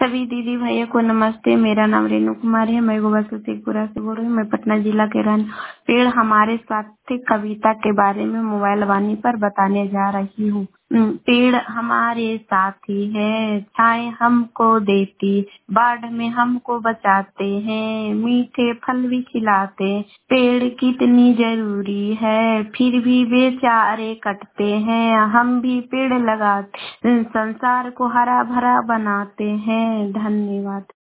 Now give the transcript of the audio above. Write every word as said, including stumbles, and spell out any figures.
सभी दीदी भैया को नमस्ते। मेरा नाम रेणु कुमारी है। मैं गोवा से शेखपुरा से बोल रही हूँ। मैं पटना जिला के रहने। पेड़ हमारे साथी कविता के बारे में मोबाइल वाणी पर बताने जा रही हूँ। उम, पेड़ हमारे साथी है, छाए हमको देती, बाढ़ में हमको बचाते हैं, मीठे फल भी खिलाते। पेड़ कितनी जरूरी है, फिर भी बेचारे कटते हैं। हम भी पेड़ लगाते, संसार को हरा भरा बनाते हैं। धन्यवाद।